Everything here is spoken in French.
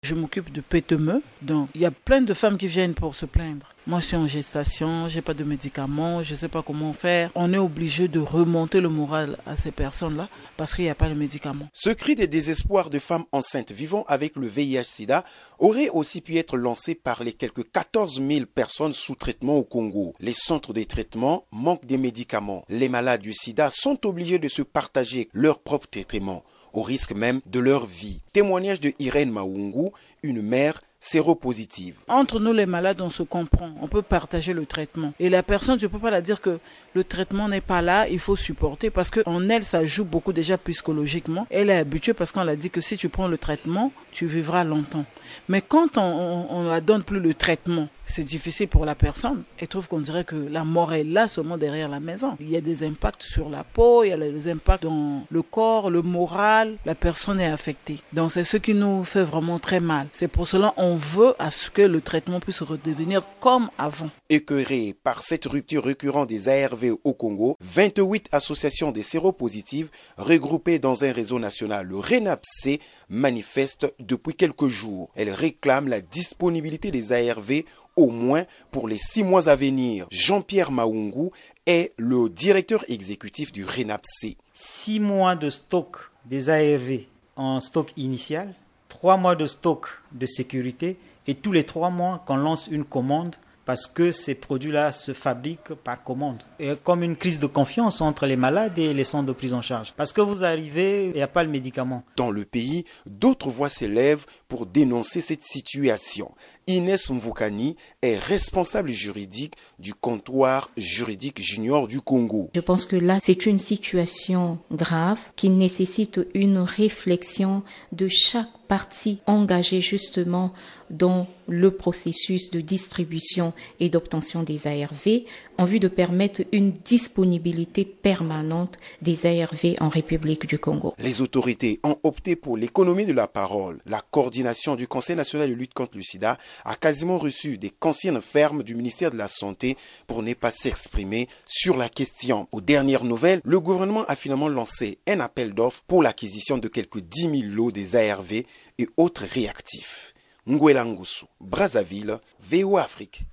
Je m'occupe de PTME, donc il y a plein de femmes qui viennent pour se plaindre. Moi, je suis en gestation, j'ai pas de médicaments, je sais pas comment faire. On est obligé de remonter le moral à ces personnes-là parce qu'il n'y a pas de médicaments. Ce cri de désespoir de femmes enceintes vivant avec le VIH-Sida aurait aussi pu être lancé par les quelques 14 000 personnes sous traitement au Congo. Les centres de traitement manquent des médicaments. Les malades du sida sont obligés de se partager leur propre traitement, au risque même de leur vie. Témoignage de Irène Maungu, une mère séropositive. Entre nous les malades, on se comprend, on peut partager le traitement. Et la personne, je ne peux pas la dire que le traitement n'est pas là, il faut supporter parce qu'en elle, ça joue beaucoup déjà psychologiquement. Elle est habituée parce qu'on l'a dit que si tu prends le traitement, tu vivras longtemps. Mais quand on ne la donne plus le traitement, c'est difficile pour la personne. Elle trouve qu'on dirait que la mort est là seulement derrière la maison. Il y a des impacts sur la peau, il y a des impacts dans le corps, le moral. La personne est affectée. Donc c'est ce qui nous fait vraiment très mal. C'est pour cela qu'on veut à ce que le traitement puisse redevenir comme avant. Écœurés par cette rupture récurrente des ARV au Congo, 28 associations des séropositives regroupées dans un réseau national, le RENAPC, manifestent depuis quelques jours. Elles réclament la disponibilité des ARV au moins pour les 6 mois à venir. Jean-Pierre Maungu est le directeur exécutif du RENAPC. 6 mois de stock des ARV en stock initial, 3 mois de stock de sécurité et tous les 3 mois qu'on lance une commande parce que ces produits-là se fabriquent par commande. Et comme une crise de confiance entre les malades et les centres de prise en charge. Parce que vous arrivez, il n'y a pas le médicament. Dans le pays, d'autres voix s'élèvent pour dénoncer cette situation. Inès Mvukani est responsable juridique du comptoir juridique junior du Congo. Je pense que là, c'est une situation grave qui nécessite une réflexion de chaque partie engagée justement dans le processus de distribution et d'obtention des ARV en vue de permettre une disponibilité permanente des ARV en République du Congo. Les autorités ont opté pour l'économie de la parole. La coordination du Conseil national de lutte contre le sida a quasiment reçu des consignes fermes du ministère de la Santé pour ne pas s'exprimer sur la question. Aux dernières nouvelles, le gouvernement a finalement lancé un appel d'offres pour l'acquisition de quelques 10 000 lots des ARV et autres réactifs. Nguela Ngusu, Brazzaville, VOA Afrique.